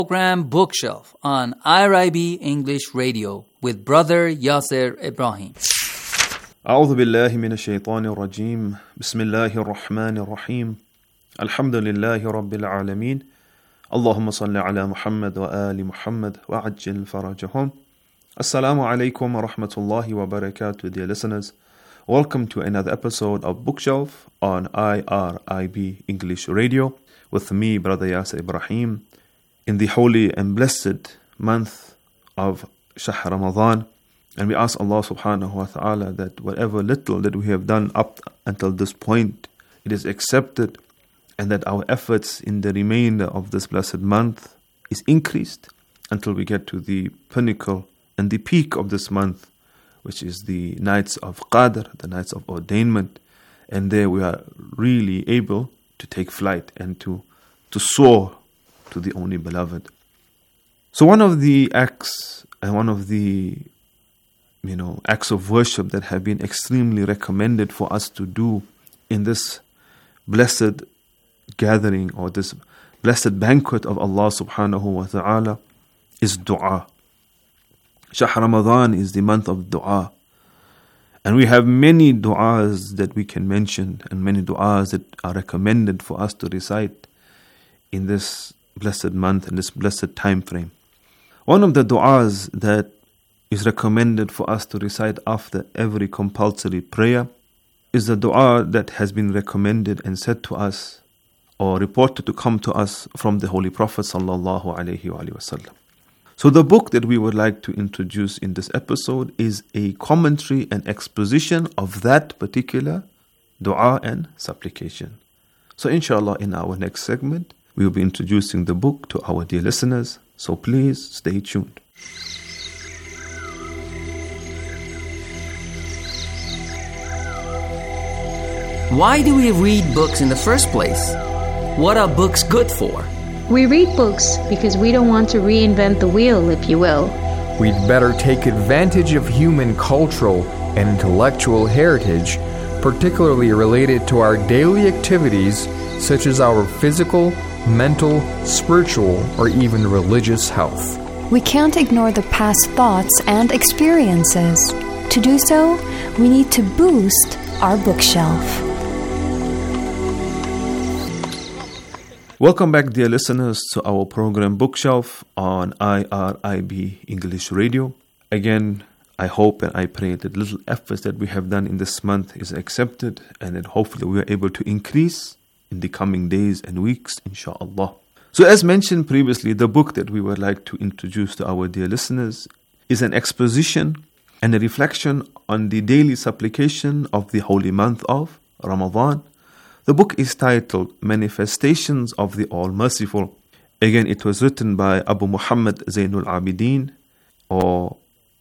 Program Bookshelf on IRIB English Radio with Brother Yasser Ibrahim. أعوذ بالله من الشيطان الرجيم بسم الله الرحمن الرحيم الحمد لله رب العالمين اللهم صل على محمد وآل محمد وعجل فرجهم. Assalamu alaikum wa rahmatullahi wa barakatuh, dear listeners. Welcome to another episode of Bookshelf on IRIB English Radio with me, Brother Yasser Ibrahim, in the holy and blessed month of Shahr Ramadan. And we ask Allah subhanahu wa ta'ala that whatever little that we have done up until this point, it is accepted, and that our efforts in the remainder of this blessed month is increased until we get to the pinnacle and the peak of this month, which is the nights of Qadr, the nights of ordainment. And there we are really able to take flight and to soar to the only beloved. So one of the acts and one of the acts of worship that have been extremely recommended for us to do in this blessed gathering or this blessed banquet of Allah subhanahu wa ta'ala is dua. Shahr Ramadan is the month of dua. And we have many du'as that we can mention and many du'as that are recommended for us to recite in this blessed month and this blessed time frame. One of the du'as that is recommended for us to recite after every compulsory prayer is the dua that has been recommended and said to us or reported to come to us from the Holy Prophet sallallahu alaihi wasallam. So the book that we would like to introduce in this episode is a commentary and exposition of that particular dua and supplication. So inshallah, in our next segment, we will be introducing the book to our dear listeners. So please stay tuned. Why do we read books in the first place? What are books good for? We read books because we don't want to reinvent the wheel, if you will. We'd better take advantage of human cultural and intellectual heritage, particularly related to our daily activities, such as our physical, mental, spiritual, or even religious health. We can't ignore the past thoughts and experiences. To do so, we need to boost our bookshelf. Welcome back, dear listeners, to our program Bookshelf on IRIB English Radio. Again, I hope and I pray that little efforts that we have done in this month is accepted, and that hopefully we are able to increase in the coming days and weeks, inshallah. So as mentioned previously, the book that we would like to introduce to our dear listeners is an exposition and a reflection on the daily supplication of the holy month of Ramadan. The book is titled Manifestations of the All-Merciful. Again, it was written by Abu Muhammad Zainul Abidin, or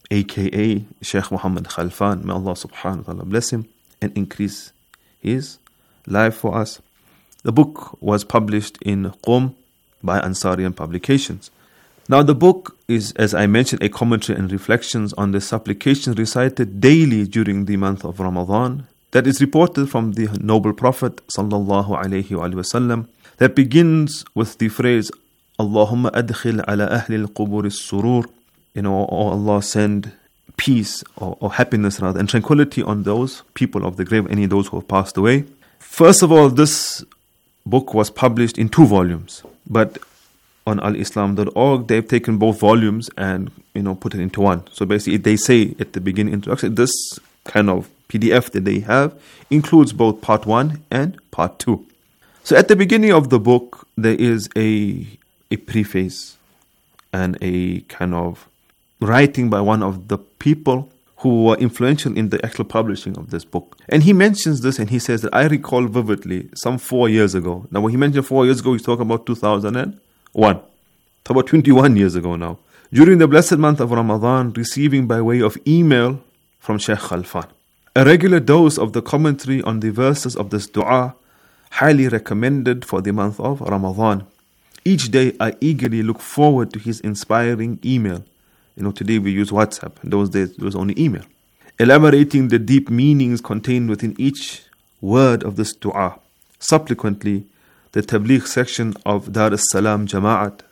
aka Sheikh Muhammad Khalfan. May Allah subhanahu wa ta'ala bless him and increase his life for us. The book was published in Qom by Ansarian Publications. Now the book is, as I mentioned, a commentary and reflections on the supplications recited daily during the month of Ramadan that is reported from the noble Prophet sallallahu alaihi wasallam, that begins with the phrase Allahumma adkhil ala ahli al-qubur as-surur. Oh Allah, send peace or happiness rather and tranquility on those people of the grave, any of those who have passed away. First of all, this book was published in 2 volumes, but on alislam.org they've taken both volumes and put it into one. So basically they say at the beginning introduction, this kind of PDF that they have includes both part 1 and part 2. So at the beginning of the book there is a preface and a kind of writing by one of the people who were influential in the actual publishing of this book. And he mentions this and he says that I recall vividly some 4 years ago. Now when he mentioned 4 years ago, he's talking about 2001. It's about 21 years ago now. During the blessed month of Ramadan, receiving by way of email from Sheikh Khalfan a regular dose of the commentary on the verses of this dua, highly recommended for the month of Ramadan. Each day I eagerly look forward to his inspiring email. Today we use WhatsApp. In those days it was only email. Elaborating the deep meanings contained within each word of this dua. Subsequently, the Tabligh section of Dar es Salaam Jama'at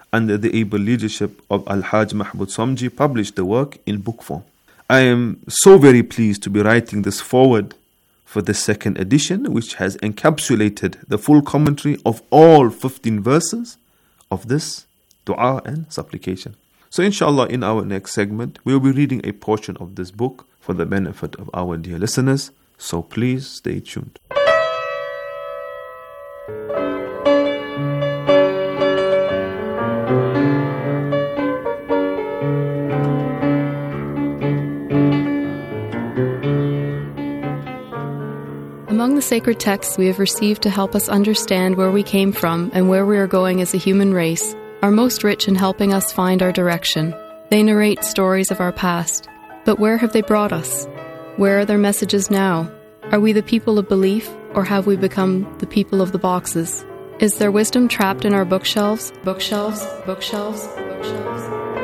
under the able leadership of Al-Hajj Mahmoud Somji, published the work in book form. I am so very pleased to be writing this forward for the second edition, which has encapsulated the full commentary of all 15 verses of this dua and supplication. So inshallah, in our next segment, we will be reading a portion of this book for the benefit of our dear listeners. So please stay tuned. Among the sacred texts we have received to help us understand where we came from and where we are going as a human race are most rich in helping us find our direction. They narrate stories of our past. But where have they brought us? Where are their messages now? Are we the people of belief, or have we become the people of the boxes? Is there wisdom trapped in our bookshelves? Bookshelves, bookshelves, bookshelves.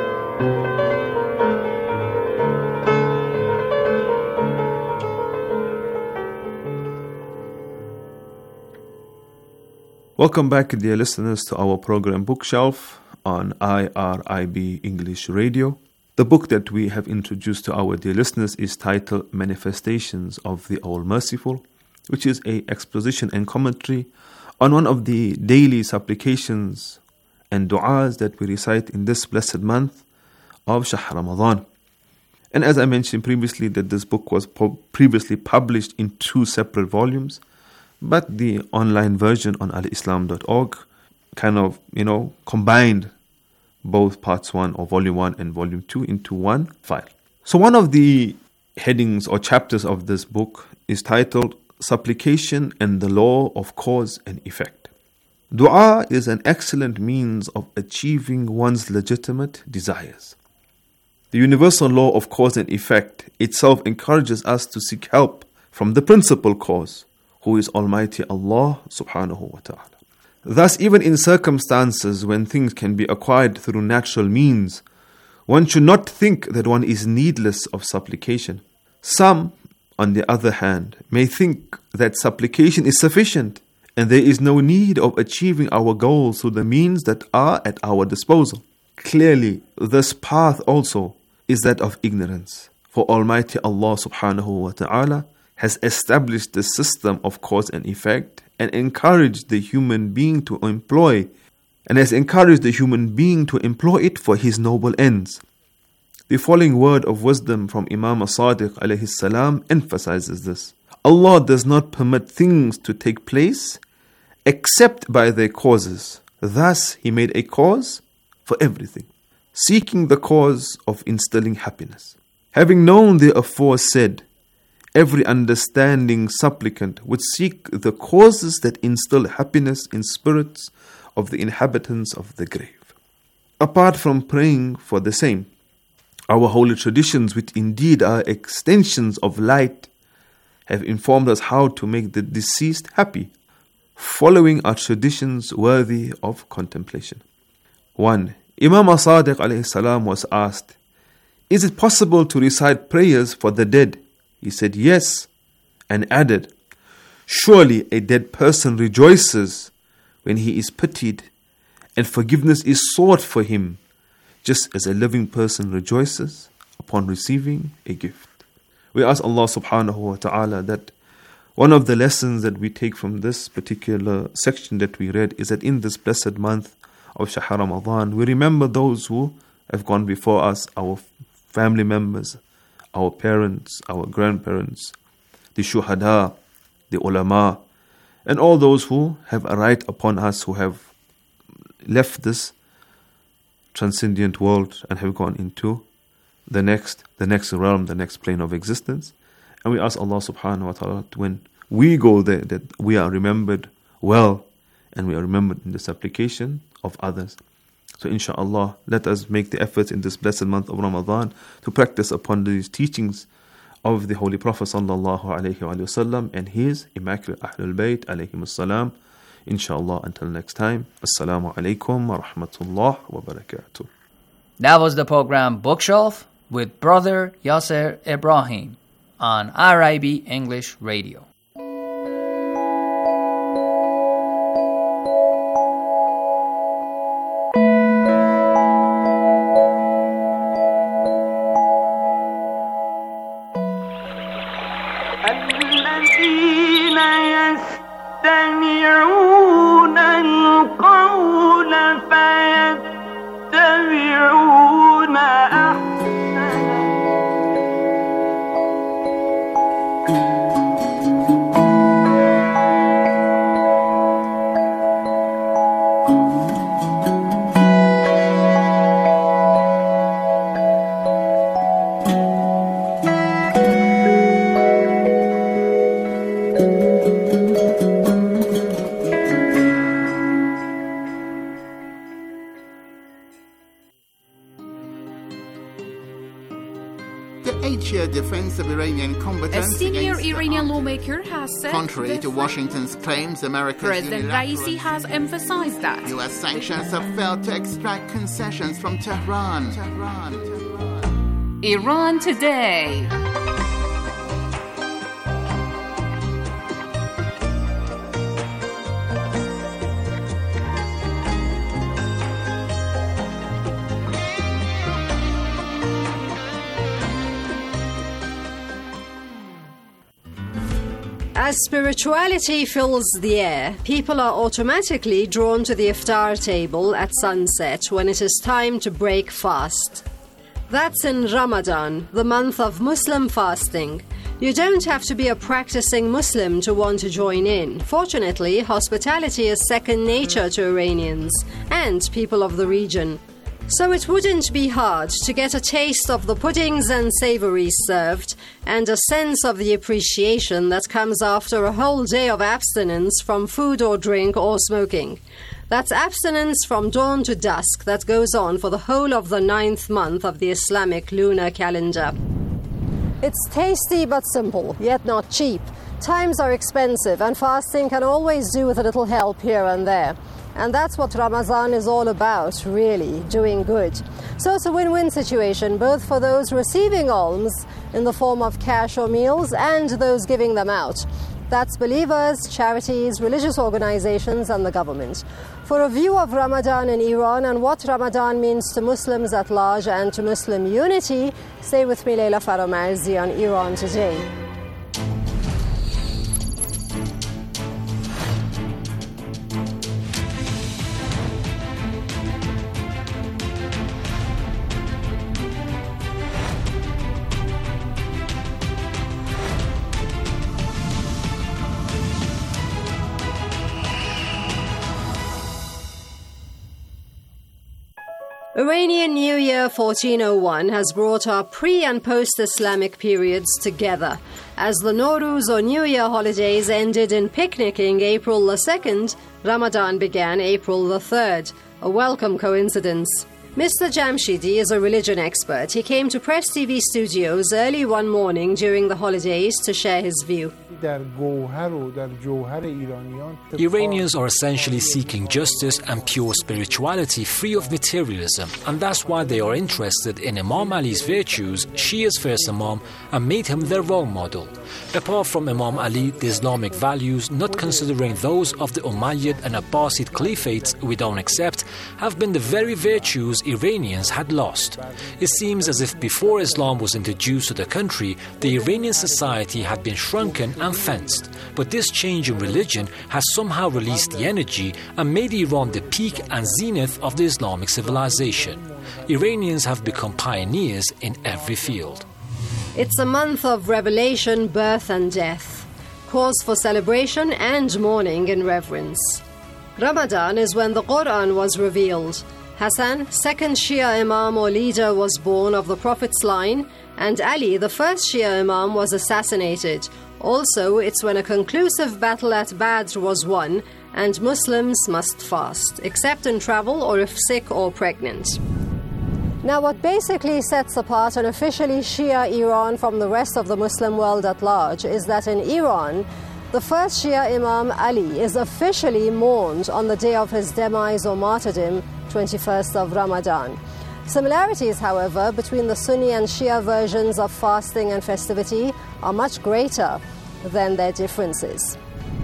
Welcome back, dear listeners, to our program Bookshelf on IRIB English Radio. The book that we have introduced to our dear listeners is titled Manifestations of the All-Merciful, which is an exposition and commentary on one of the daily supplications and du'as that we recite in this blessed month of Shahr Ramadan. And as I mentioned previously, that this book was previously published in 2 separate volumes, but the online version on alislam.org kind of, combined both parts 1 or volume 1 and volume 2 into one file. So one of the headings or chapters of this book is titled Supplication and the Law of Cause and Effect. Dua is an excellent means of achieving one's legitimate desires. The universal law of cause and effect itself encourages us to seek help from the principal cause, who is Almighty Allah subhanahu wa ta'ala. Thus, even in circumstances when things can be acquired through natural means, one should not think that one is needless of supplication. Some, on the other hand, may think that supplication is sufficient and there is no need of achieving our goals through the means that are at our disposal. Clearly, this path also is that of ignorance, for Almighty Allah subhanahu wa ta'ala has established the system of cause and effect and encouraged the human being to employ it for his noble ends. The following word of wisdom from Imam As-Sadiq alayhi salam emphasizes this. Allah does not permit things to take place except by their causes. Thus, He made a cause for everything, seeking the cause of instilling happiness. Having known the aforesaid, every understanding supplicant would seek the causes that instill happiness in spirits of the inhabitants of the grave. Apart from praying for the same, our holy traditions, which indeed are extensions of light, have informed us how to make the deceased happy, following our traditions worthy of contemplation. 1. Imam As-Sadiq alayhi salam was asked, "Is it possible to recite prayers for the dead?" He said yes, and added, "Surely a dead person rejoices when he is pitied, and forgiveness is sought for him, just as a living person rejoices upon receiving a gift." We ask Allah subhanahu wa ta'ala that one of the lessons that we take from this particular section that we read is that in this blessed month of Shahr Ramadan, we remember those who have gone before us, our family members, our parents, our grandparents, the shuhada, the ulama, and all those who have a right upon us, who have left this transcendent world and have gone into the next realm, the next plane of existence. And we ask Allah subhanahu wa ta'ala, when we go there, that we are remembered well and we are remembered in the supplication of others. So inshallah, let us make the efforts in this blessed month of Ramadan to practice upon these teachings of the Holy Prophet sallallahu alayhi wa sallam and his Immaculate Ahlul Bayt alayhim as-salam. Inshallah, until next time, Assalamu alaikum wa rahmatullah wa barakatuh. That was the program Bookshelf with Brother Yasser Ibrahim on IRIB English Radio. 8-year defense of Iranian combatants. A senior Iranian lawmaker has said, contrary to Washington's claims, America's President Raisi has emphasized that U.S. sanctions have failed to extract concessions from Tehran. Iran Today. As spirituality fills the air, people are automatically drawn to the iftar table at sunset when it is time to break fast. That's in Ramadan, the month of Muslim fasting. You don't have to be a practicing Muslim to want to join in. Fortunately, hospitality is second nature to Iranians and people of the region. So it wouldn't be hard to get a taste of the puddings and savories served and a sense of the appreciation that comes after a whole day of abstinence from food or drink or smoking. That's abstinence from dawn to dusk that goes on for the whole of the 9th month of the Islamic lunar calendar. It's tasty but simple, yet not cheap. Times are expensive and fasting can always do with a little help here and there. And that's what Ramadan is all about, really, doing good. So it's a win-win situation, both for those receiving alms in the form of cash or meals and those giving them out. That's believers, charities, religious organizations, and the government. For a view of Ramadan in Iran and what Ramadan means to Muslims at large and to Muslim unity, stay with me, Leila Faramarzi, on Iran Today. Iranian New Year 1401 has brought our pre- and post-Islamic periods together. As the Nowruz or New Year holidays ended in picnicking April the 2nd, Ramadan began April the 3rd. A welcome coincidence. Mr. Jamshidi is a religion expert. He came to Press TV studios early one morning during the holidays to share his view. Iranians are essentially seeking justice and pure spirituality free of materialism, and that's why they are interested in Imam Ali's virtues, Shia's first Imam, and made him their role model. Apart from Imam Ali, the Islamic values, not considering those of the Umayyad and Abbasid caliphates we don't accept, have been the very virtues Iranians had lost. It seems as if before Islam was introduced to the country, the Iranian society had been shrunken and fenced. But this change in religion has somehow released the energy and made Iran the peak and zenith of the Islamic civilization. Iranians have become pioneers in every field. It's a month of revelation, birth and death. Cause for celebration and mourning in reverence. Ramadan is when the Quran was revealed. Hassan, second Shia Imam or leader, was born of the Prophet's line, and Ali, the first Shia Imam, was assassinated. Also, it's when a conclusive battle at Badr was won, and Muslims must fast, except in travel or if sick or pregnant. Now, what basically sets apart an officially Shia Iran from the rest of the Muslim world at large is that in Iran, the first Shia Imam Ali is officially mourned on the day of his demise or martyrdom, 21st of Ramadan. Similarities, however, between the Sunni and Shia versions of fasting and festivity are much greater than their differences.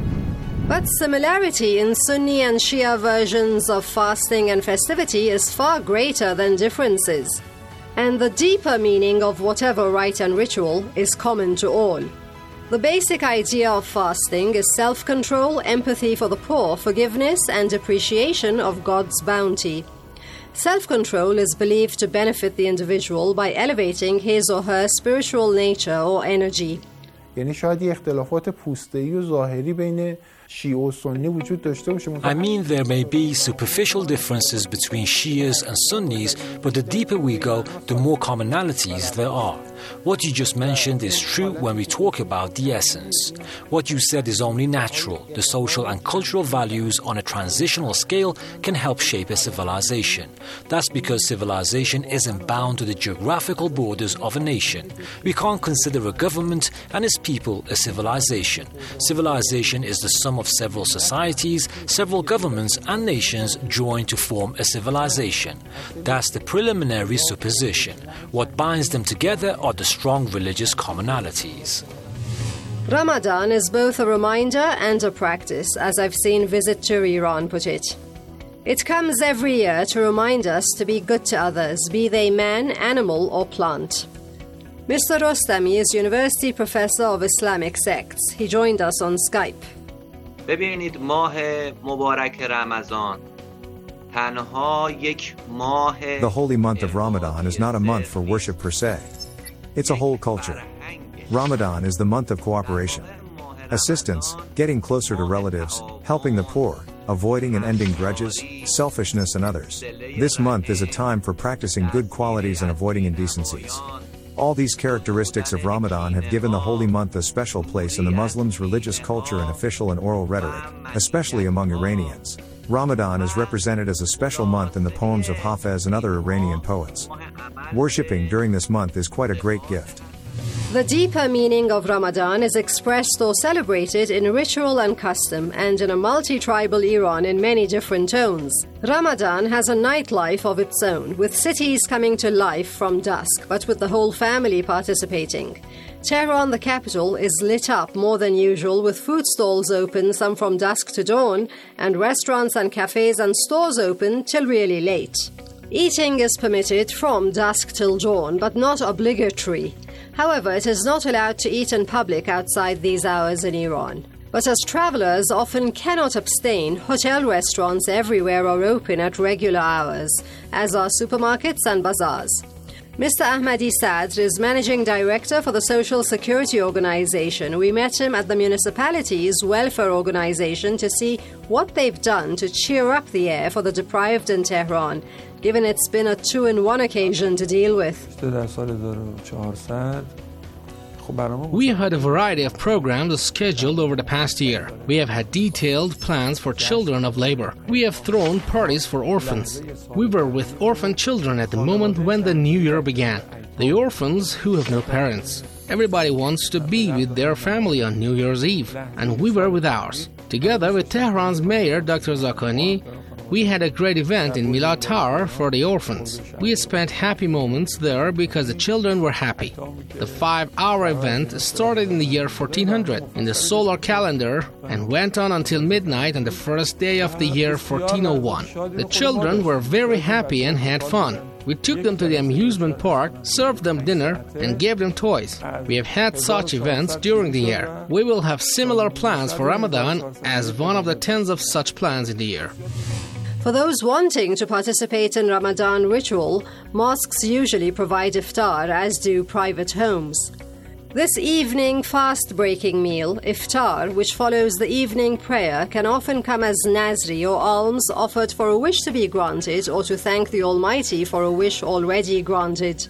But similarity in Sunni and Shia versions of fasting and festivity is far greater than differences. And the deeper meaning of whatever rite and ritual is common to all. The basic idea of fasting is self-control, empathy for the poor, forgiveness, and appreciation of God's bounty. Self-control is believed to benefit the individual by elevating his or her spiritual nature or energy. یعنی شاید یه اختلافات پوسته‌ای و ظاهری بین I mean, there may be superficial differences between Shias and Sunnis, but the deeper we go, the more commonalities there are. What you just mentioned is true when we talk about the essence. What you said is only natural. The social and cultural values on a transitional scale can help shape a civilization. That's because civilization isn't bound to the geographical borders of a nation. We can't consider a government and its people a civilization. Civilization is the sum of several societies, several governments and nations joined to form a civilization. That's the preliminary supposition. What binds them together are the strong religious commonalities. Ramadan is both a reminder and a practice, as I've seen Visit to Iran put it. It comes every year to remind us to be good to others, be they man, animal or plant. Mr. Rostami is University Professor of Islamic Sects. He joined us on Skype. ببینید ماه مبارک رمضان تنها یک ماه. The holy month of Ramadan is not a month for worship per se. It's a whole culture. Ramadan is the month of cooperation, assistance, getting closer to relatives, helping the poor, avoiding and ending grudges, selfishness and others. This month is a time for practicing good qualities and avoiding indecencies. All these characteristics of Ramadan have given the holy month a special place in the Muslims' religious culture and official and oral rhetoric, especially among Iranians. Ramadan is represented as a special month in the poems of Hafez and other Iranian poets. Worshipping during this month is quite a great gift. The deeper meaning of Ramadan is expressed or celebrated in ritual and custom and in a multi-tribal Iran in many different tones. Ramadan has a nightlife of its own, with cities coming to life from dusk, but with the whole family participating. Tehran, the capital, is lit up more than usual, with food stalls open, some from dusk to dawn, and restaurants and cafes and stores open till really late. Eating is permitted from dusk till dawn, but not obligatory. However, it is not allowed to eat in public outside these hours in Iran. But as travelers often cannot abstain, hotel restaurants everywhere are open at regular hours, as are supermarkets and bazaars. Mr. Ahmadi Sadr is Managing Director for the Social Security Organization. We met him at the municipality's welfare organization to see what they've done to cheer up the air for the deprived in Tehran, given it's been a 2-in-1 occasion to deal with. We have had a variety of programs scheduled over the past year. We have had detailed plans for children of labor. We have thrown parties for orphans. We were with orphan children at the moment when the new year began. The orphans who have no parents. Everybody wants to be with their family on New Year's Eve, and we were with ours. Together with Tehran's mayor, Dr. Zakani, we had a great event in Milad Tower for the orphans. We spent happy moments there because the children were happy. The 5-hour event started in the year 1400 in the solar calendar and went on until midnight on the first day of the year 1401. The children were very happy and had fun. We took them to the amusement park, served them dinner, and gave them toys. We have had such events during the year. We will have similar plans for Ramadan as one of the tens of such plans in the year. For those wanting to participate in Ramadan ritual, mosques usually provide iftar, as do private homes. This evening fast-breaking meal, iftar, which follows the evening prayer, can often come as nazri or alms offered for a wish to be granted or to thank the Almighty for a wish already granted.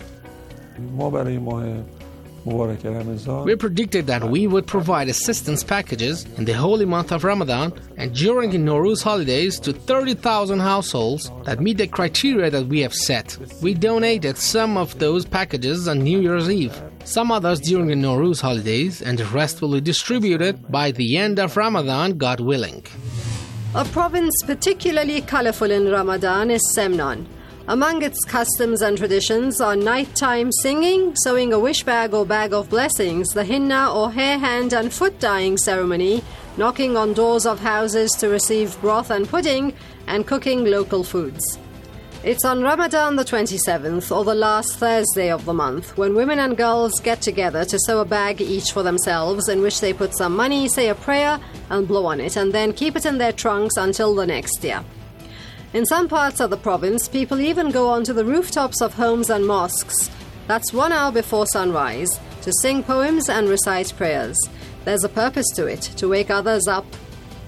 We predicted that we would provide assistance packages in the holy month of Ramadan and during the Nowruz holidays to 30,000 households that meet the criteria that we have set. We donated some of those packages on New Year's Eve, some others during the Nowruz holidays, and the rest will be distributed by the end of Ramadan, God willing. A province particularly colorful in Ramadan is Semnan. Among its customs and traditions are nighttime singing, sewing a wish bag or bag of blessings, the henna or hair, hand and foot dyeing ceremony, knocking on doors of houses to receive broth and pudding, and cooking local foods. It's on Ramadan the 27th, or the last Thursday of the month, when women and girls get together to sew a bag each for themselves, in which they put some money, say a prayer, and blow on it, and then keep it in their trunks until the next year. In some parts of the province, people even go onto the rooftops of homes and mosques. That's 1 hour before sunrise, to sing poems and recite prayers. There's a purpose to it, to wake others up.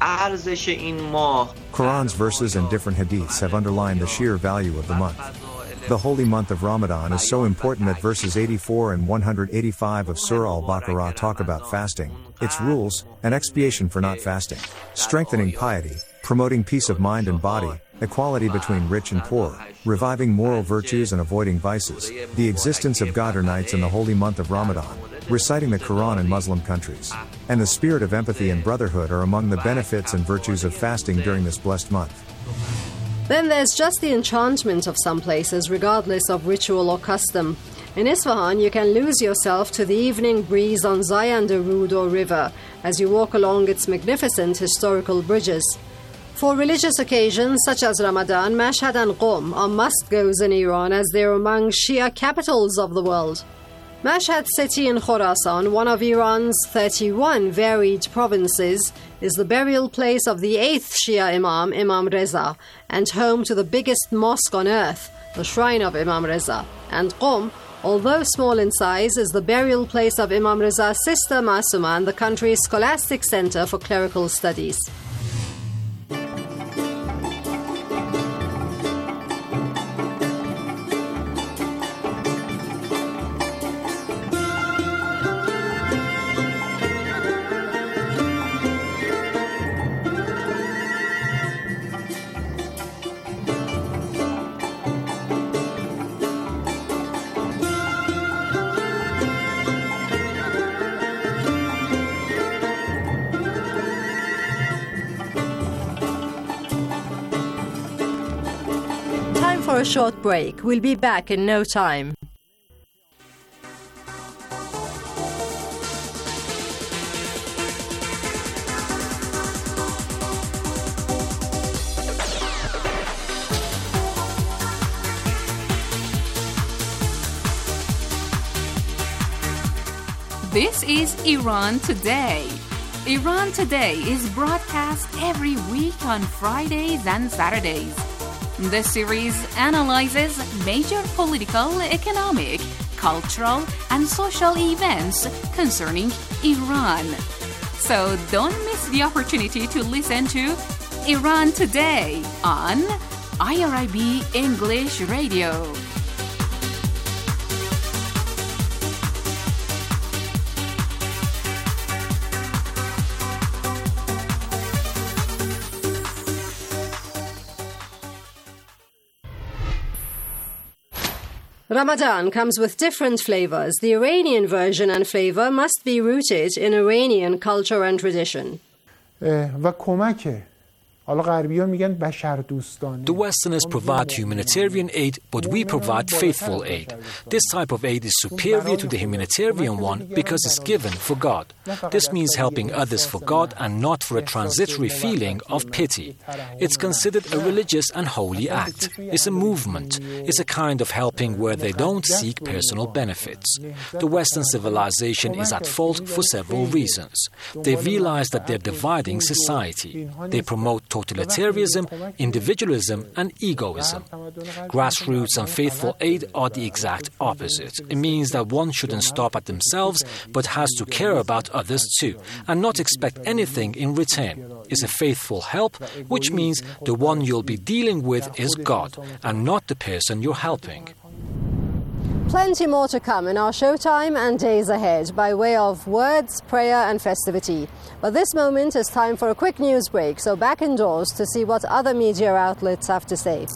ارزش این ماه. Quran's verses and different hadiths have underlined the sheer value of the month. The holy month of Ramadan is so important that verses 84 and 185 of Surah Al-Baqarah talk about fasting, its rules, and expiation for not fasting, strengthening piety, promoting peace of mind and body, equality between rich and poor, reviving moral virtues and avoiding vices, the existence of Qadr nights in the holy month of Ramadan, reciting the Quran in Muslim countries, and the spirit of empathy and brotherhood are among the benefits and virtues of fasting during this blessed month. Then there's just the enchantment of some places, regardless of ritual or custom. In Isfahan, you can lose yourself to the evening breeze on Zayandarud or river as you walk along its magnificent historical bridges. For religious occasions such as Ramadan, Mashhad and Qom are must-goes in Iran as they're among Shia capitals of the world. Mashhad city in Khorasan, one of Iran's 31 varied provinces, is the burial place of the 8th Shia Imam, Imam Reza, and home to the biggest mosque on earth, the shrine of Imam Reza. And Qom, although small in size, is the burial place of Imam Reza's sister Masuma and the country's scholastic center for clerical studies. For a short break. We'll be back in no time. This is Iran Today. Iran Today is broadcast every week on Fridays and Saturdays. The series analyzes major political, economic, cultural, and social events concerning Iran. So don't miss the opportunity to listen to Iran Today on IRIB English Radio. Ramadan comes with different flavors. The Iranian version and flavor must be rooted in Iranian culture and tradition. و کمکه. حالا غربی‌ها میگن بشردوستانه. The Westerners provide humanitarian aid, but we provide faithful aid. This type of aid is superior to the humanitarian one because it's given for God. This means helping others for God and not for a transitory feeling of pity. It's considered a religious and holy act. It's a movement. It's a kind of helping where they don't seek personal benefits. The Western civilization is at fault for several reasons. They realize that they're dividing society. They promote totalitarianism, individualism, and egoism. Grassroots and faithful aid are the exact opposite. It means that one shouldn't stop at themselves, but has to care about others too, and not expect anything in return. It's a faithful help, which means the one you'll be dealing with is God, and not the person you're helping. Plenty more to come in our showtime and days ahead by way of words, prayer and festivity. But this moment is time for a quick news break, so back indoors to see what other media outlets have to say.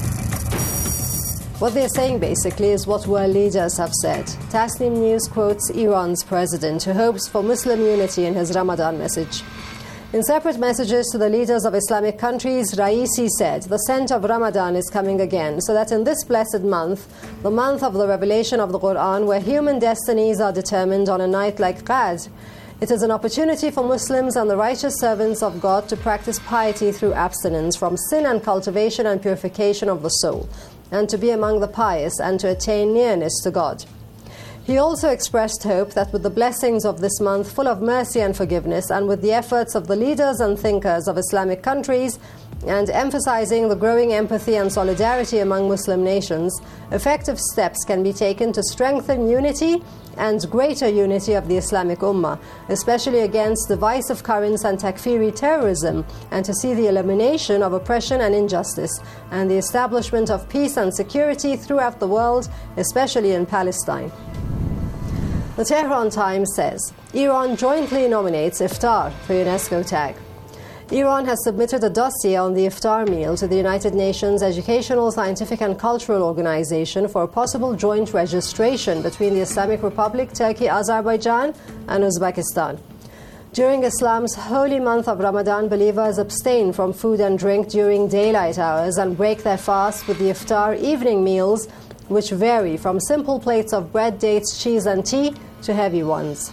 What they're saying basically is what world leaders have said. Tasnim News quotes Iran's president who hopes for Muslim unity in his Ramadan message. In separate messages to the leaders of Islamic countries, Raisi said, the scent of Ramadan is coming again, so that in this blessed month, the month of the revelation of the Quran, where human destinies are determined on a night like Qadr, it is an opportunity for Muslims and the righteous servants of God to practice piety through abstinence from sin and cultivation and purification of the soul, and to be among the pious and to attain nearness to God. He also expressed hope that with the blessings of this month full of mercy and forgiveness, and with the efforts of the leaders and thinkers of Islamic countries, and emphasizing the growing empathy and solidarity among Muslim nations, effective steps can be taken to strengthen unity and greater unity of the Islamic Ummah, especially against divisive currents and takfiri terrorism, and to see the elimination of oppression and injustice, and the establishment of peace and security throughout the world, especially in Palestine. The Tehran Times says, Iran jointly nominates iftar for UNESCO tag. Iran has submitted a dossier on the iftar meal to the United Nations Educational, Scientific and Cultural Organization for a possible joint registration between the Islamic Republic, Turkey, Azerbaijan and Uzbekistan. During Islam's holy month of Ramadan, believers abstain from food and drink during daylight hours and break their fast with the iftar evening meals, which vary from simple plates of bread, dates, cheese and tea to heavy ones.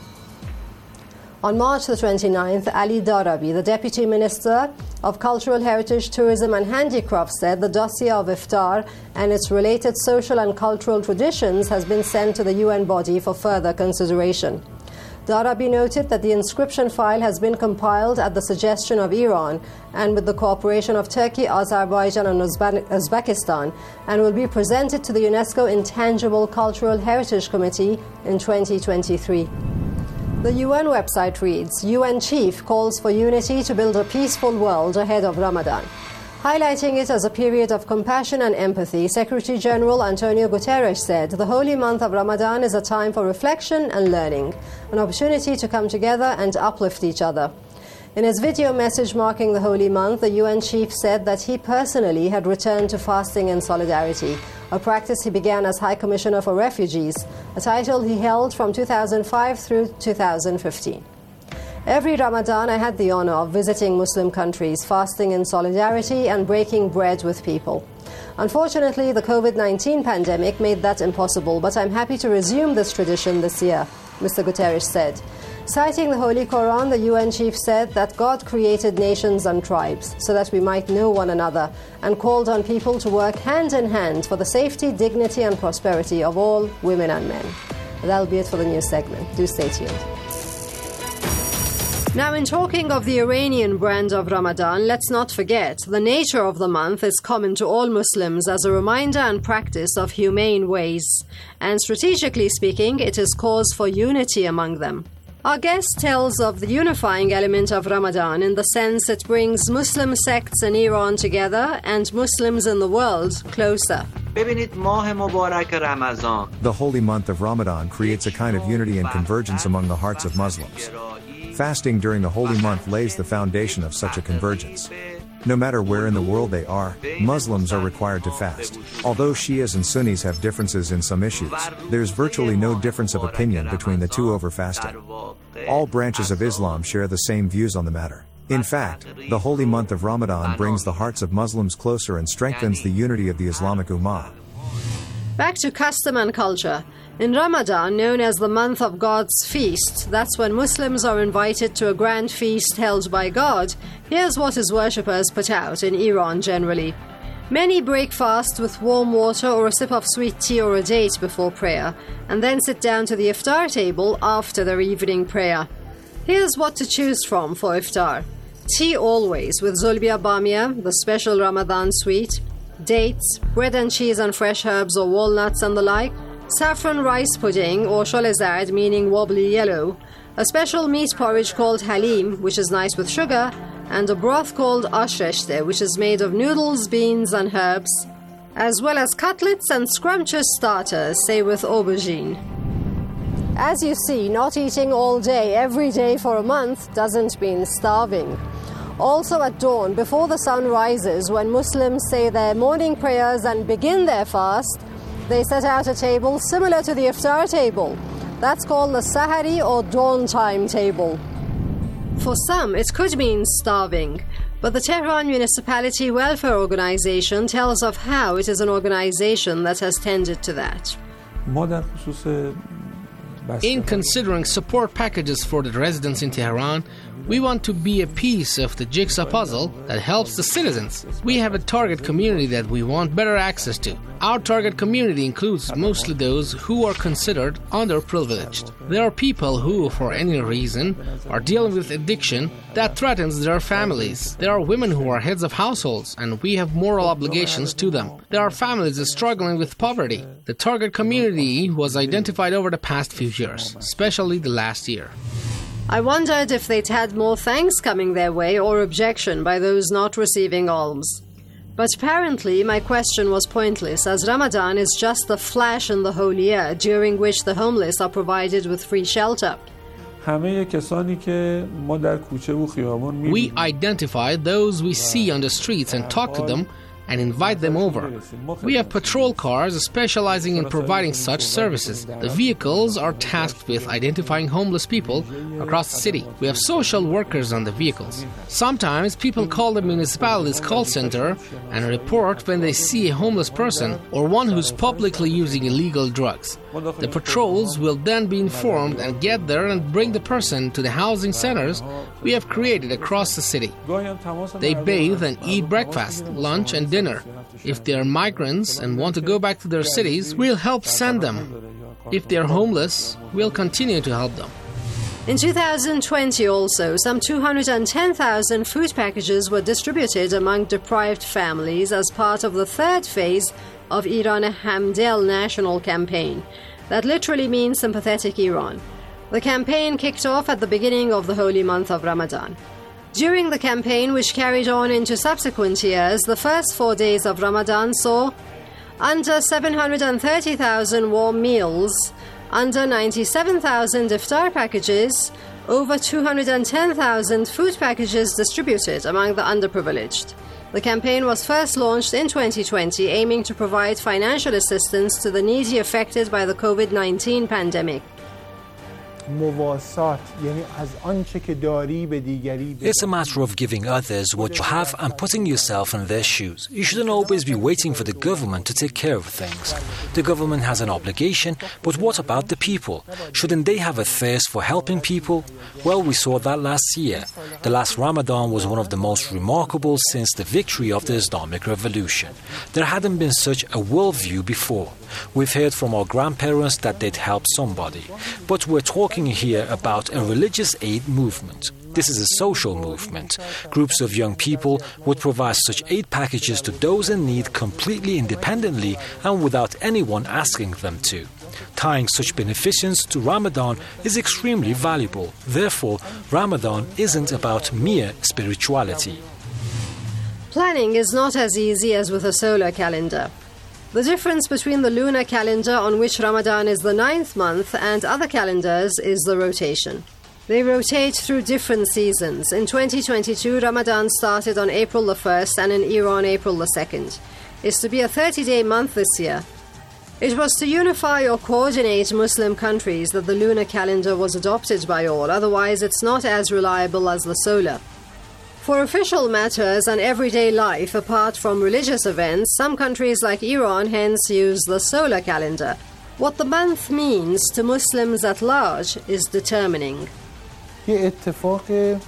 On March the 29th, Ali Darabi, the Deputy Minister of Cultural Heritage, Tourism and Handicrafts, said the dossier of iftar and its related social and cultural traditions has been sent to the UN body for further consideration. Darabi noted that the inscription file has been compiled at the suggestion of Iran and with the cooperation of Turkey, Azerbaijan and Uzbekistan, and will be presented to the UNESCO Intangible Cultural Heritage Committee in 2023. The UN website reads, UN Chief calls for unity to build a peaceful world ahead of Ramadan. Highlighting it as a period of compassion and empathy, Secretary General Antonio Guterres said, the holy month of Ramadan is a time for reflection and learning, an opportunity to come together and uplift each other. In his video message marking the holy month, the UN chief said that he personally had returned to fasting in solidarity, a practice he began as High Commissioner for Refugees, a title he held from 2005 through 2015. Every Ramadan, I had the honor of visiting Muslim countries, fasting in solidarity and breaking bread with people. Unfortunately, the COVID-19 pandemic made that impossible, but I'm happy to resume this tradition this year, Mr. Guterres said. Citing the Holy Quran, the UN chief said that God created nations and tribes so that we might know one another, and called on people to work hand in hand for the safety, dignity and prosperity of all women and men. That'll be it for the news segment. Do stay tuned. Now, in talking of the Iranian brand of Ramadan, let's not forget the nature of the month is common to all Muslims as a reminder and practice of humane ways. And strategically speaking, it is cause for unity among them. Our guest tells of the unifying element of Ramadan in the sense it brings Muslim sects in Iran together and Muslims in the world closer. The holy month of Ramadan creates a kind of unity and convergence among the hearts of Muslims. Fasting during the holy month lays the foundation of such a convergence. No matter where in the world they are, Muslims are required to fast. Although Shias and Sunnis have differences in some issues, there's virtually no difference of opinion between the two over fasting. All branches of Islam share the same views on the matter. In fact, the holy month of Ramadan brings the hearts of Muslims closer and strengthens the unity of the Islamic Ummah. Back to custom and culture. In Ramadan, known as the month of God's feast, that's when Muslims are invited to a grand feast held by God. Here's what his worshippers put out in Iran generally. Many break fast with warm water or a sip of sweet tea or a date before prayer, and then sit down to the iftar table after their evening prayer. Here's what to choose from for iftar. Tea always with zulbia bamia, the special Ramadan sweet, dates, bread and cheese and fresh herbs or walnuts and the like, saffron rice pudding or sholezard, meaning wobbly yellow, a special meat porridge called halim, which is nice with sugar, and a broth called ashreshte, which is made of noodles, beans and herbs, as well as cutlets and scrumptious starters, say with aubergine. As you see, not eating all day, every day for a month doesn't mean starving. Also at dawn, before the sun rises, when Muslims say their morning prayers and begin their fast, they set out a table similar to the iftar table. That's called the sahari or dawn time table. For some, it could mean starving, but the Tehran Municipality Welfare Organization tells of how it is an organization that has tended to that. In considering support packages for the residents in Tehran, We want to be a piece of the jigsaw puzzle that helps the citizens. We have a target community that we want better access to. Our target community includes mostly those who are considered underprivileged. There are people who, for any reason, are dealing with addiction that threatens their families. There are women who are heads of households, and we have moral obligations to them. There are families struggling with poverty. The target community was identified over the past few years, especially the last year. I wondered if they'd had more thanks coming their way or objection by those not receiving alms. But apparently my question was pointless, as Ramadan is just the flash in the whole year during which the homeless are provided with free shelter. همه کسانی که ما در کوچه و خیابان We identify those we see on the streets and talk to them and invite them over. We have patrol cars specializing in providing such services. The vehicles are tasked with identifying homeless people across the city. We have social workers on the vehicles. Sometimes people call the municipality's call center and report when they see a homeless person or one who's publicly using illegal drugs. The patrols will then be informed and get there and bring the person to the housing centers we have created across the city. They bathe and eat breakfast, lunch, and dinner. If they are migrants and want to go back to their cities, we'll help send them. If they are homeless, we'll continue to help them. In 2020 also, some 210,000 food packages were distributed among deprived families as part of the third phase of Iran Hamdel national campaign. That literally means sympathetic Iran. The campaign kicked off at the beginning of the holy month of Ramadan. During the campaign, which carried on into subsequent years, the first 4 days of Ramadan saw under 730,000 warm meals, under 97,000 iftar packages, over 210,000 food packages distributed among the underprivileged. The campaign was first launched in 2020, aiming to provide financial assistance to the needy affected by the COVID-19 pandemic. It's a matter of giving others what you have and putting yourself in their shoes. You shouldn't always be waiting for the government to take care of things. The government has an obligation, but what about the people? Shouldn't they have a thirst for helping people? Well, we saw that last year. The last Ramadan was one of the most remarkable since the victory of the Islamic Revolution. There hadn't been such a worldview before. We've heard from our grandparents that they'd help somebody. But we're talking here about a religious aid movement. This is a social movement. Groups of young people would provide such aid packages to those in need completely independently and without anyone asking them to. Tying such beneficence to Ramadan is extremely valuable. Therefore, Ramadan isn't about mere spirituality. Planning is not as easy as with a solar calendar. The difference between the lunar calendar, on which Ramadan is the 9th month, and other calendars is the rotation. They rotate through different seasons. In 2022, Ramadan started on April the 1st and in Iran April the 2nd. It's to be a 30-day month this year. It was to unify or coordinate Muslim countries that the lunar calendar was adopted by all, otherwise it's not as reliable as the solar. For official matters and everyday life, apart from religious events, some countries like Iran hence use the solar calendar. What the month means to Muslims at large is determining. یه اتفاق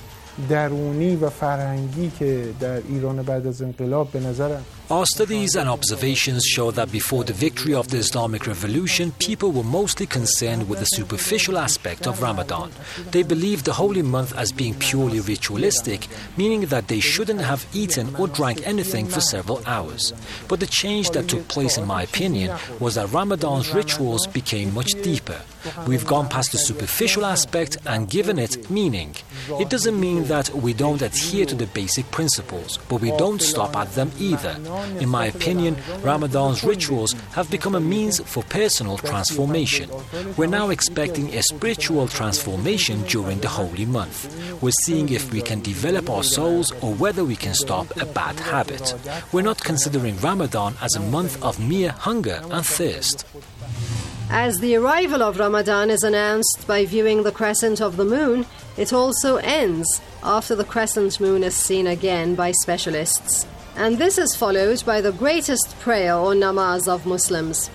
درونی و فرهنگی که در ایران بعد از انقلاب به نظرم Our studies and observations show that before the victory of the Islamic Revolution, people were mostly concerned with the superficial aspect of Ramadan. They believed the holy month as being purely ritualistic, meaning that they shouldn't have eaten or drank anything for several hours. But the change that took place, in my opinion, was that Ramadan's rituals became much deeper. We've gone past the superficial aspect and given it meaning. It doesn't mean that we don't adhere to the basic principles, but we don't stop at them either. In my opinion, Ramadan's rituals have become a means for personal transformation. We're now expecting a spiritual transformation during the holy month. We're seeing if we can develop our souls or whether we can stop a bad habit. We're not considering Ramadan as a month of mere hunger and thirst. As the arrival of Ramadan is announced by viewing the crescent of the moon, it also ends after the crescent moon is seen again by specialists. And this is followed by the greatest prayer or namaz of Muslims.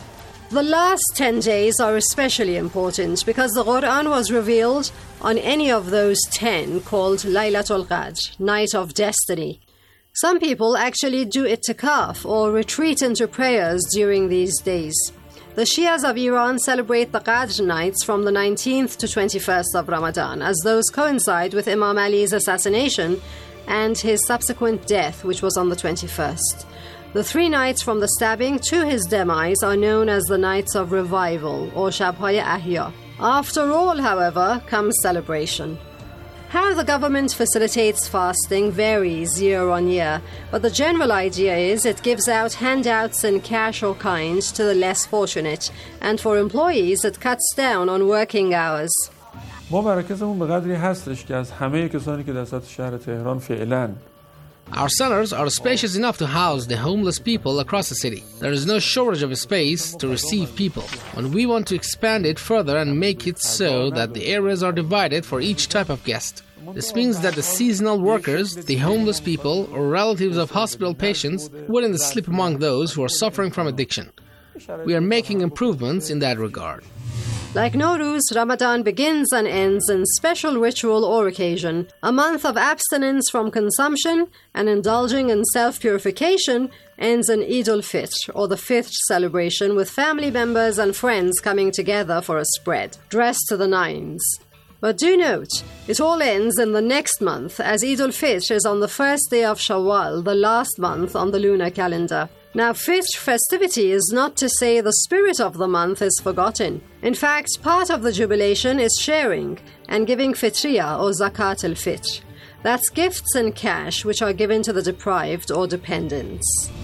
The last 10 days are especially important because the Quran was revealed on any of those 10 called Laylatul Qadr, Night of Destiny. Some people actually do itikaf or retreat into prayers during these days. The Shias of Iran celebrate the Qadr nights from the 19th to 21st of Ramadan, as those coincide with Imam Ali's assassination and his subsequent death, which was on the 21st. The 3 nights from the stabbing to his demise are known as the Nights of Revival, or Shabhay Ahya. After all, however, comes celebration. How the government facilitates fasting varies year on year, but the general idea is it gives out handouts in cash or kind to the less fortunate, and for employees it cuts down on working hours. ما مراکزمون به قدری هستش که از همه کسانی که در سطح شهر تهران فعلاً Our centers are spacious enough to house the homeless people across the city. There is no shortage of space to receive people, and we want to expand it further and make it so that the areas are divided for each type of guest. This means that the seasonal workers, the homeless people, or relatives of hospital patients wouldn't slip among those who are suffering from addiction. We are making improvements in that regard. Like Nowruz, Ramadan begins and ends in special ritual or occasion, a month of abstinence from consumption and indulging in self-purification ends in Eid al-Fitr, or the Fitr celebration, with family members and friends coming together for a spread, dressed to the nines. But do note, it all ends in the next month, as Eid al-Fitr is on the first day of Shawwal, the last month on the lunar calendar. Now, Fitr festivity is not to say the spirit of the month is forgotten. In fact, part of the jubilation is sharing and giving fitriya or zakat al-fitr. That's gifts in cash which are given to the deprived or dependents.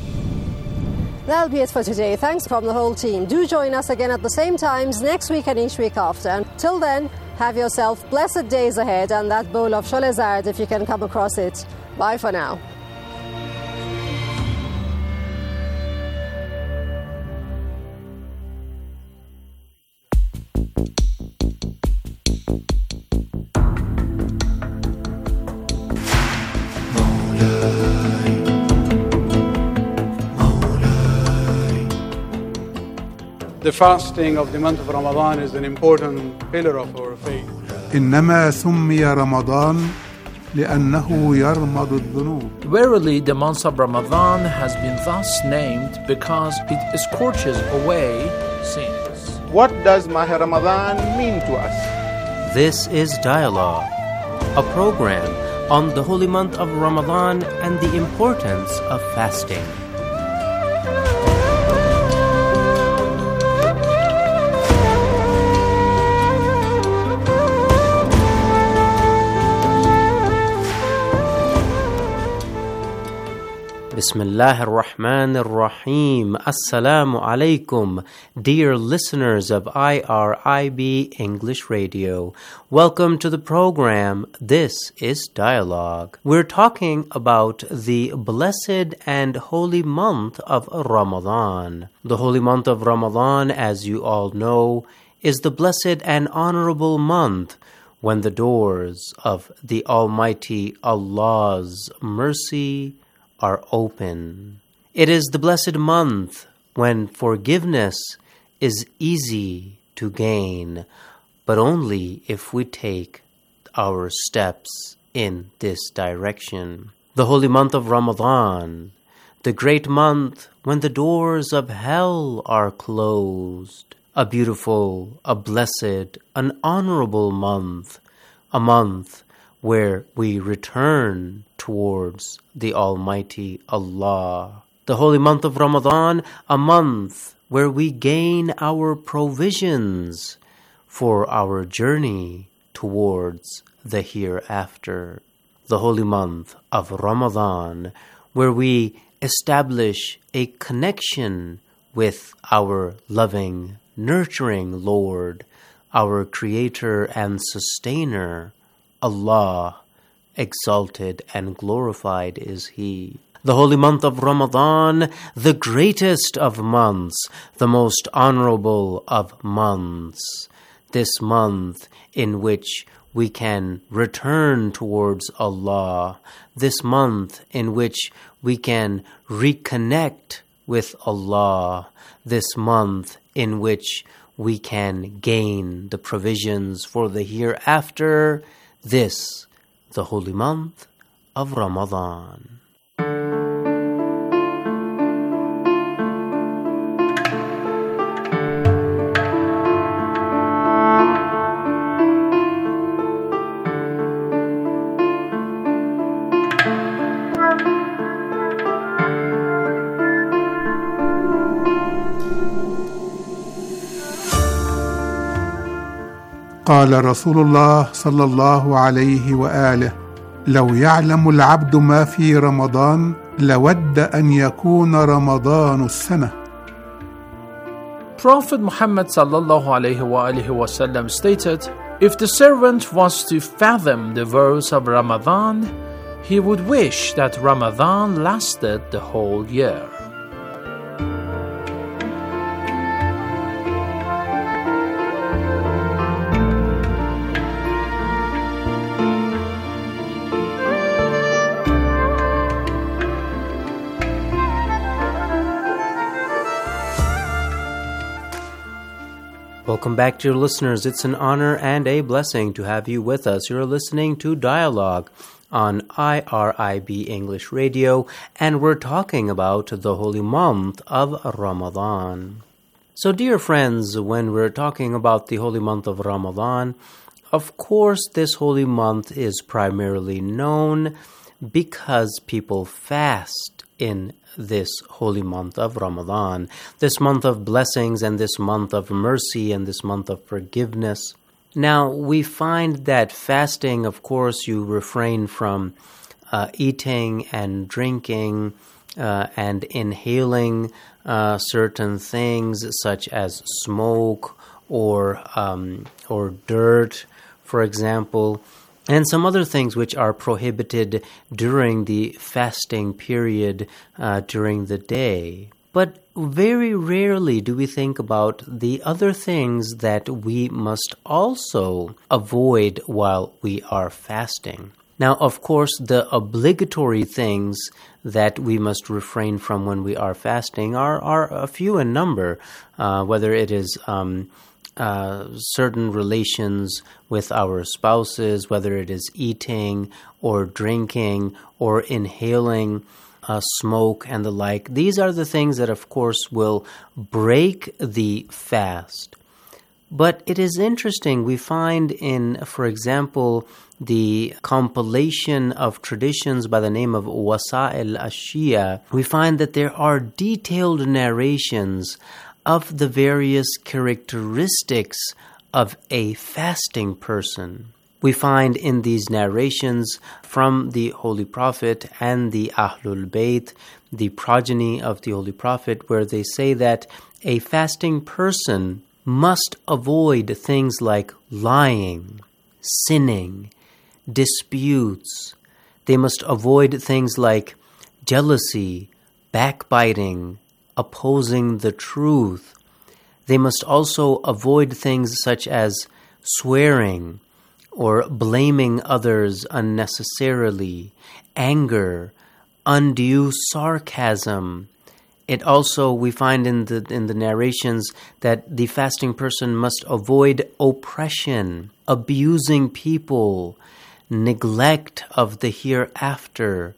That'll be it for today. Thanks from the whole team. Do join us again at the same times next week and each week after. Until then, have yourself blessed days ahead and that bowl of Shole Zard if you can come across it. Bye for now. The fasting of the month of Ramadan is an important pillar of our faith. إنما سمي رمضان لأنه يرمض الذنوب. Verily, the month of Ramadan has been thus named because it scorches away sins. What does Mahr Ramadan mean to us? This is Dialogue, a program on the holy month of Ramadan and the importance of fasting. Bismillah ar-Rahman ar-Rahim. Assalamu alaikum, dear listeners of IRIB English Radio. Welcome to the program. This is Dialogue. We're talking about the blessed and holy month of Ramadan. The holy month of Ramadan, as you all know, is the blessed and honorable month when the doors of the Almighty Allah's mercy are open. It is the blessed month when forgiveness is easy to gain, but only if we take our steps in this direction. The holy month of Ramadan, the great month when the doors of hell are closed, a beautiful, a blessed, an honorable month, a month where we return towards the Almighty Allah. The holy month of Ramadan, a month where we gain our provisions for our journey towards the hereafter. The holy month of Ramadan, where we establish a connection with our loving, nurturing Lord, our Creator and Sustainer, Allah, exalted and glorified is He. The holy month of Ramadan, the greatest of months, the most honorable of months. This month in which we can return towards Allah. This month in which we can reconnect with Allah. This month in which we can gain the provisions for the hereafter, this, the holy month of Ramadan. قال رسول الله صلى الله عليه وآله: لو يعلم العبد ما في رمضان لود أن يكون رمضان السنة. Prophet Muhammad sallallahu alaihi wasallam stated, if the servant was to fathom the verse of Ramadan, he would wish that Ramadan lasted the whole year. Welcome back, dear listeners. It's an honor and a blessing to have you with us. You're listening to Dialogue on IRIB English Radio, and we're talking about the holy month of Ramadan. So, dear friends, when we're talking about the holy month of Ramadan, of course, this holy month is primarily known because people fast in this holy month of Ramadan, this month of blessings and this month of mercy and this month of forgiveness. Now, we find that fasting, of course, you refrain from eating and drinking and inhaling certain things such as smoke or dirt, for example, and some other things which are prohibited during the fasting period during the day. But very rarely do we think about the other things that we must also avoid while we are fasting. Now, of course, the obligatory things that we must refrain from when we are fasting are a few in number, whether it is certain relations with our spouses, whether it is eating or drinking or inhaling smoke and the like. These are the things that, of course, will break the fast. But it is interesting, we find in, for example, the compilation of traditions by the name of Wasa'il Ashia, we find that there are detailed narrations of the various characteristics of a fasting person. We find in these narrations from the Holy Prophet and the Ahlul Bayt, the progeny of the Holy Prophet, where they say that a fasting person must avoid things like lying, sinning, disputes. They must avoid things like jealousy, backbiting, opposing the truth. They must also avoid things such as swearing or blaming others unnecessarily, anger, undue sarcasm. It also, we find in the narrations that the fasting person must avoid oppression, abusing people, neglect of the hereafter.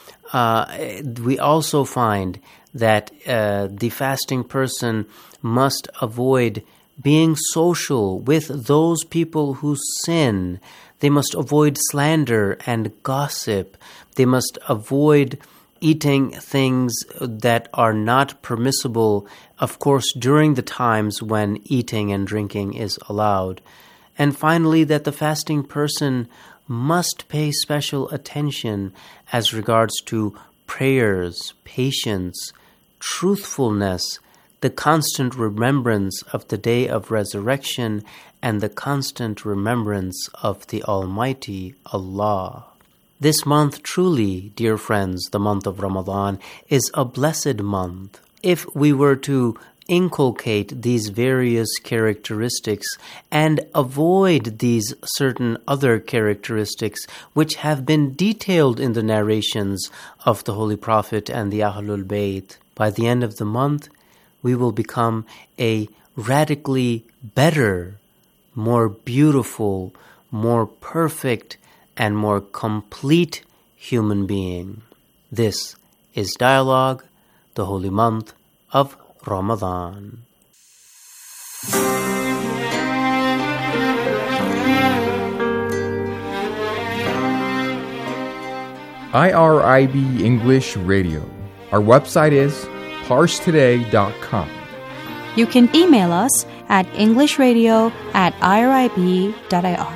We also find that the fasting person must avoid being social with those people who sin. They must avoid slander and gossip. They must avoid eating things that are not permissible, of course, during the times when eating and drinking is allowed. And finally, that the fasting person must pay special attention as regards to prayers, patience, truthfulness, the constant remembrance of the day of resurrection, and the constant remembrance of the Almighty Allah. This month truly, dear friends, the month of Ramadan, is a blessed month. If we were to inculcate these various characteristics and avoid these certain other characteristics which have been detailed in the narrations of the Holy Prophet and the Ahlul Bayt, by the end of the month, we will become a radically better, more beautiful, more perfect, and more complete human being. This is Dialogue, the holy month of Ramadan. IRIB English Radio. Our website is parstoday.com. You can email us at englishradio@irib.ir.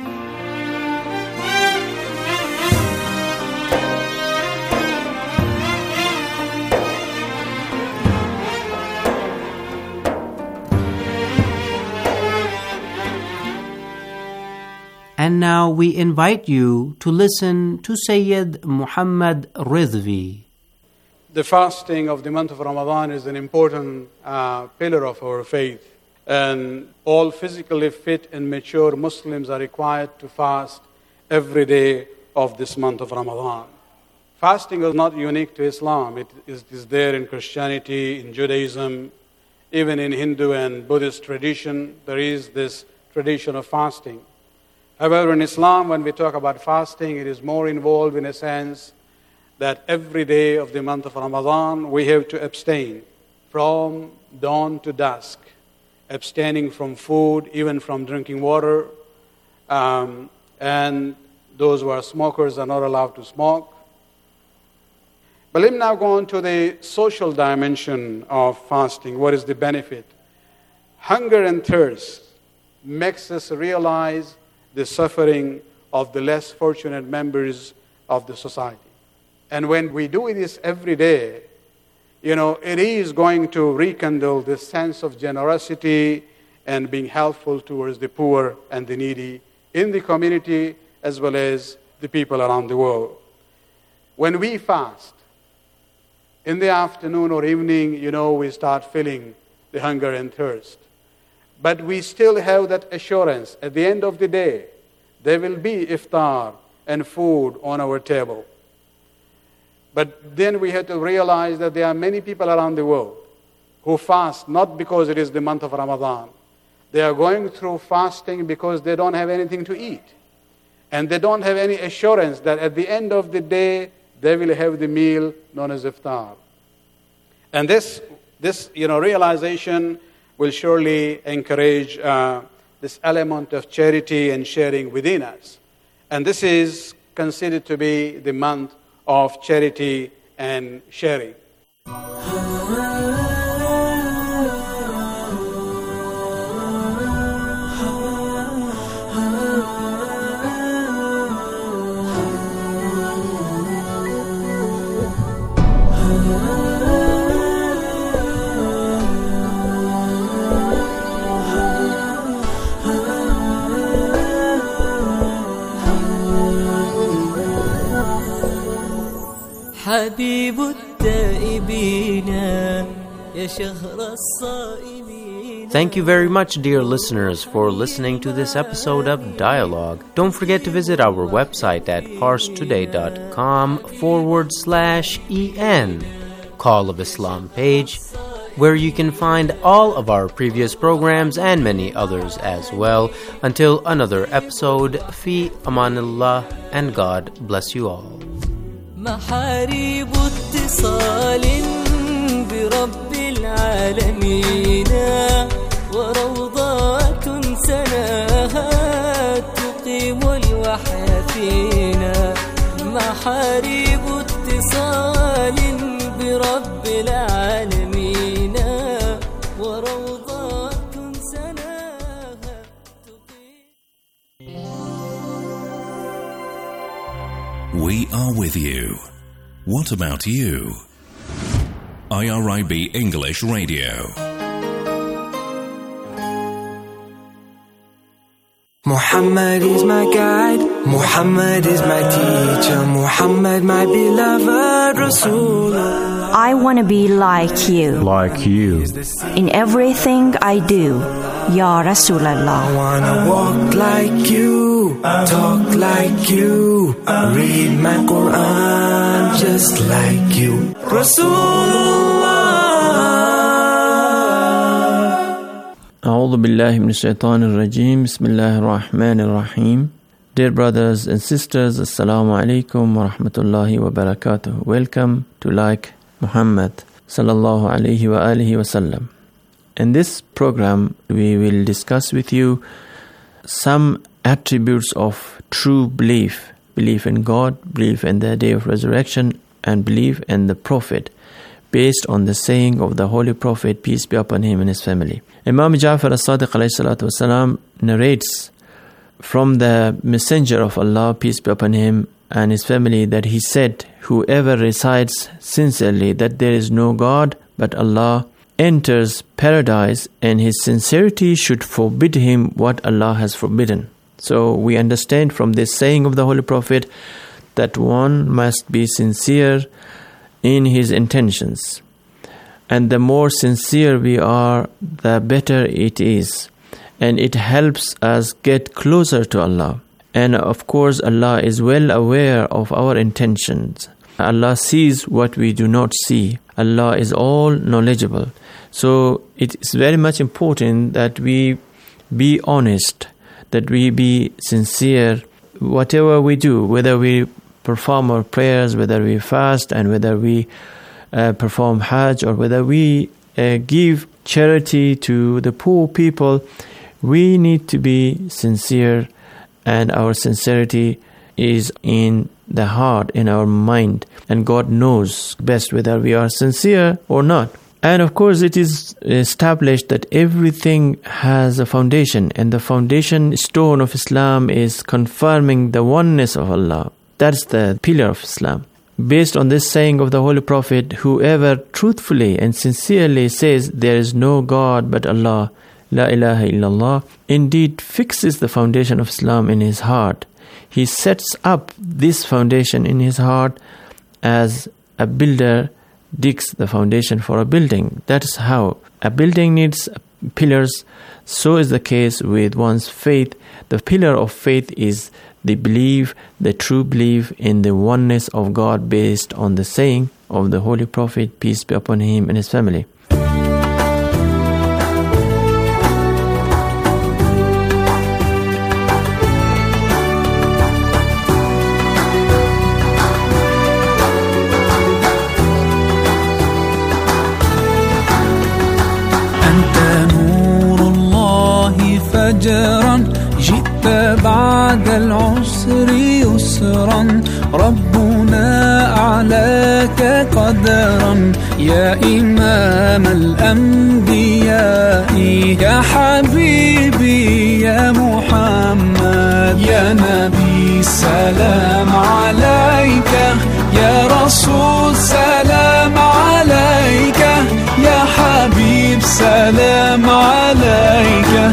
And now we invite you to listen to Sayyid Muhammad Rizvi. The fasting of the month of Ramadan is an important pillar of our faith. And all physically fit and mature Muslims are required to fast every day of this month of Ramadan. Fasting is not unique to Islam. It is there in Christianity, in Judaism, even in Hindu and Buddhist tradition. There is this tradition of fasting. However, in Islam, when we talk about fasting, it is more involved in a sense that every day of the month of Ramadan, we have to abstain from dawn to dusk, abstaining from food, even from drinking water, and those who are smokers are not allowed to smoke. But let me now go on to the social dimension of fasting. What is the benefit? Hunger and thirst makes us realize the suffering of the less fortunate members of the society. And when we do this every day, it is going to rekindle this sense of generosity and being helpful towards the poor and the needy in the community as well as the people around the world. When we fast, in the afternoon or evening, we start feeling the hunger and thirst. But we still have that assurance at the end of the day, there will be iftar and food on our table. But then we have to realize that there are many people around the world who fast not because it is the month of Ramadan. They are going through fasting because they don't have anything to eat. And they don't have any assurance that at the end of the day, they will have the meal known as iftar. And this realization will surely encourage this element of charity and sharing within us. And this is considered to be the month of charity and sharing. حبيب التائبين يا شهر الصائمين. Thank you very much, dear listeners, for listening to this episode of Dialogue. Don't forget to visit our website at parstoday.com/en, Call of Islam page, where you can find all of our previous programs and many others as well. Until another episode, fi amanillah, and God bless you all. محاريب اتصال برب العالمين وروضات سناها تقيم الوحي فينا. محاريب اتصال برب العالمين وروضات سناها تقيم. We are with you. What about you? IRIB English Radio. Muhammad is my guide, Muhammad is my teacher, Muhammad my beloved Rasulullah. I want to be like you. Like you. In everything I do, Ya Rasulallah. I want to walk like you, talk like you, read my Quran just like you. Rasulullah. أعوذ بالله من الشيطان الرجيم بسم الله الرحمن الرحيم. Dear brothers and sisters, Assalamu alaikum wa rahmatullahi wa barakatuh. Welcome to Like Muhammad sallallahu alayhi wa alihi wa sallam. In this program, we will discuss with you some attributes of true belief. Belief in God, belief in the day of resurrection, and belief in the Prophet, based on the saying of the Holy Prophet, peace be upon him and his family. Imam Ja'far as-Sadiq alayhi salatu wasalam narrates from the Messenger of Allah, peace be upon him and his family, that he said, whoever recites sincerely that there is no God but Allah enters paradise, and his sincerity should forbid him what Allah has forbidden. So we understand from this saying of the Holy Prophet that one must be sincere in his intentions. And the more sincere we are, the better it is. And it helps us get closer to Allah. And of course, Allah is well aware of our intentions. Allah sees what we do not see. Allah is all knowledgeable. So it is very much important that we be honest, that we be sincere. Whatever we do, whether we perform our prayers, whether we fast, and whether we perform Hajj, or whether we give charity to the poor people, we need to be sincere, and our sincerity is in the heart, in our mind, and God knows best whether we are sincere or not. And of course, it is established that everything has a foundation, and the foundation stone of Islam is confirming the oneness of Allah. That's the pillar of Islam. Based on this saying of the Holy Prophet, whoever truthfully and sincerely says there is no God but Allah, La ilaha illallah, indeed fixes the foundation of Islam in his heart. He sets up this foundation in his heart as a builder digs the foundation for a building. That is how a building needs pillars. So is the case with one's faith. The pillar of faith is the belief, the true belief in the oneness of God, based on the saying of the Holy Prophet, peace be upon him and his family. فجرا جئت بعد العسر يسرا ربنا أعلاك قدرا يا إمام الأنبياء يا حبيبي يا محمد يا نبي سلام عليك يا رسول سلام عليك يا حبيب سلام عليك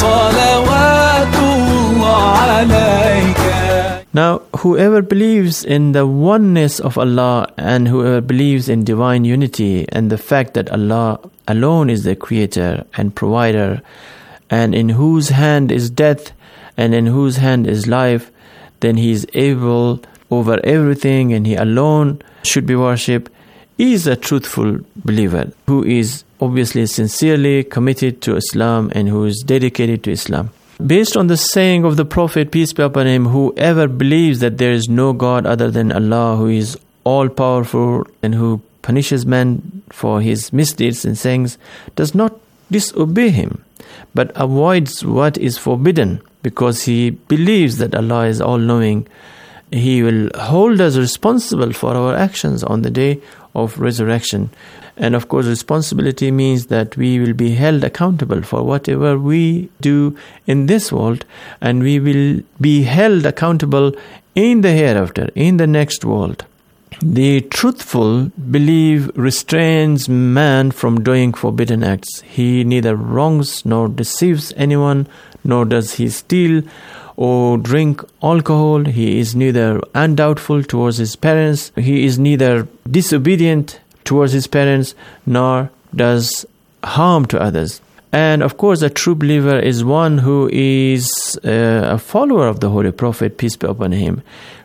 صلوات الله عليك. Now, whoever believes in the oneness of Allah, and whoever believes in divine unity and the fact that Allah alone is the creator and provider, and in whose hand is death and in whose hand is life, then he is able over everything and he alone should be worshipped, is a truthful believer who is obviously sincerely committed to Islam and who is dedicated to Islam. Based on the saying of the Prophet, peace be upon him, whoever believes that there is no God other than Allah, who is all-powerful and who punishes man for his misdeeds and sayings, does not disobey him, but avoids what is forbidden, because he believes that Allah is all-knowing, He will hold us responsible for our actions on the day of resurrection. And of course, responsibility means that we will be held accountable for whatever we do in this world, and we will be held accountable in the hereafter, in the next world. The truthful belief restrains man from doing forbidden acts. He neither wrongs nor deceives anyone, nor does he steal or drink alcohol. He is neither undoubtful towards his parents. He is neither disobedient towards his parents, nor does harm to others. And of course, a true believer is one who is a follower of the Holy Prophet, peace be upon him,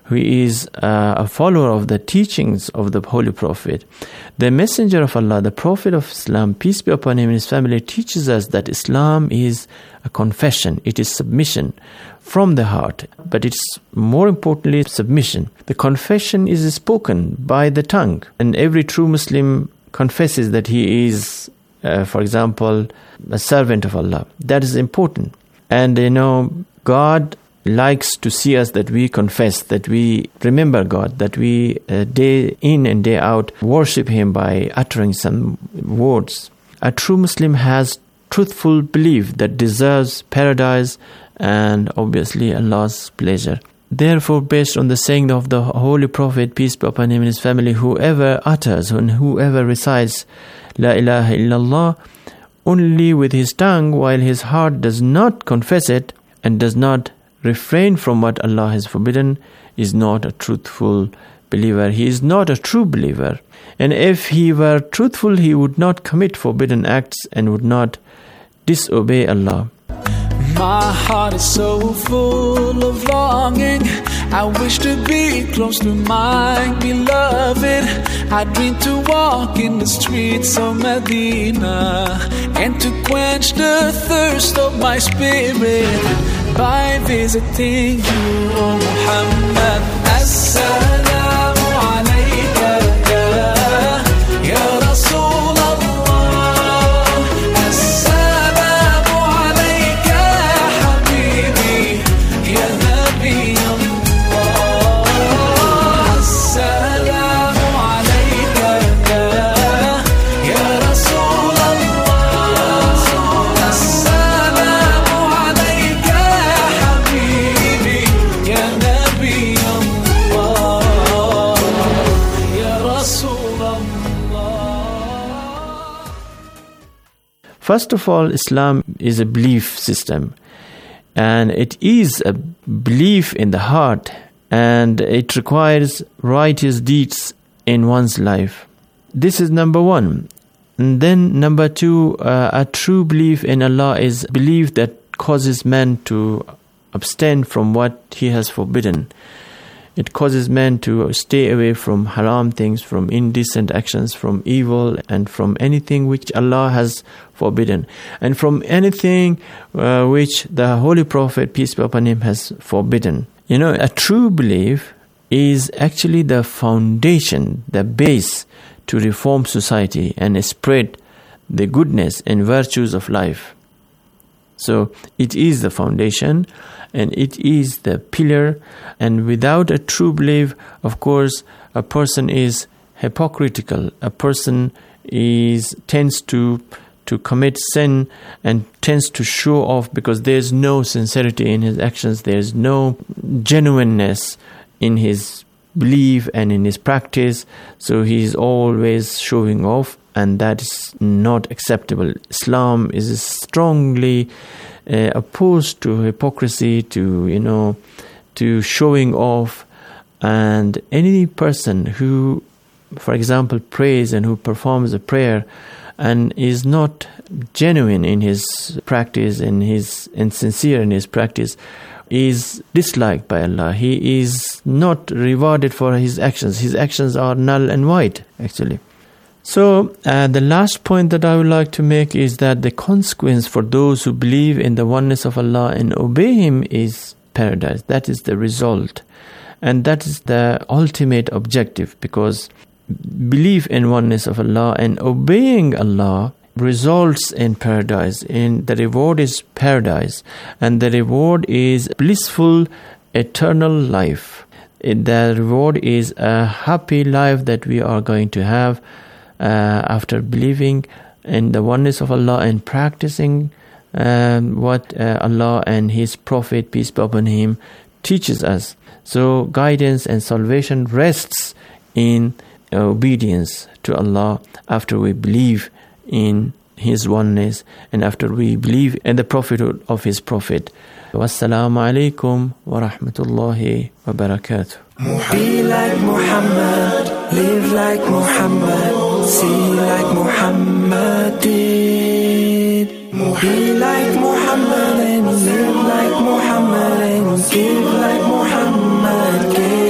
who is a follower of the teachings of the Holy Prophet. The Messenger of Allah, the Prophet of Islam, peace be upon him and his family, teaches us that Islam is a confession. It is submission from the heart, but it's more importantly submission. The confession is spoken by the tongue, and every true Muslim confesses that he is, for example, a servant of Allah. That is important. And God likes to see us that we confess, that we remember God, that we day in and day out worship Him by uttering some words. A true Muslim has truthful belief that deserves paradise and obviously Allah's pleasure. Therefore, based on the saying of the Holy Prophet, peace be upon him and his family, whoever utters and whoever recites La ilaha illallah only with his tongue while his heart does not confess it and does not refrain from what Allah has forbidden is not a truthful believer. He is not a true believer. And if he were truthful, he would not commit forbidden acts and would not disobey Allah. My heart is so full of longing. I wish to be close to my beloved. I dream to walk in the streets of Medina and to quench the thirst of my spirit by visiting you, O Muhammad. As-salamu alayka ya Rasul Allah. As-salamu alayka ya Habibi ya Nabi Allah. As-salamu alayka ya Rasul Allah. As-salamu alayka ya Habibi ya Nabi Allah, ya Rasul Allah. First of all, Islam is a belief system, and it is a belief in the heart, and it requires righteous deeds in one's life. This is number one. And then number two, a true belief in Allah is belief that causes man to abstain from what He has forbidden. It causes man to stay away from haram things, from indecent actions, from evil, and from anything which Allah has forbidden, and from anything which the Holy Prophet, peace be upon him, has forbidden. A true belief is actually the foundation, the base to reform society and spread the goodness and virtues of life. So it is the foundation and it is the pillar, and without a true belief, of course, a person is hypocritical. A person tends to commit sin and tends to show off because there's no sincerity in his actions, there's no genuineness in his belief and in his practice, so he's always showing off, and that is not acceptable. Islam is strongly opposed to hypocrisy, to showing off, and any person who, for example, prays and who performs a prayer and is not genuine in his practice and sincere in his practice is disliked by Allah. He is not rewarded for his actions. His actions are null and void, actually. So, the last point that I would like to make is that the consequence for those who believe in the oneness of Allah and obey Him is paradise. That is the result. And that is the ultimate objective, because belief in oneness of Allah and obeying Allah results in paradise. And the reward is paradise. And the reward is blissful, eternal life. The reward is a happy life that we are going to have after believing in the oneness of Allah and practicing what Allah and His Prophet, peace be upon him, teaches us. So guidance and salvation rests in obedience to Allah after we believe in His oneness and after we believe in the prophethood of His Prophet. Wassalamu alaikum wa rahmatullahi wa barakatuh. Be like Muhammad, live like Muhammad, see like Muhammad did. Be like Muhammad and live like Muhammad and give like Muhammad gave.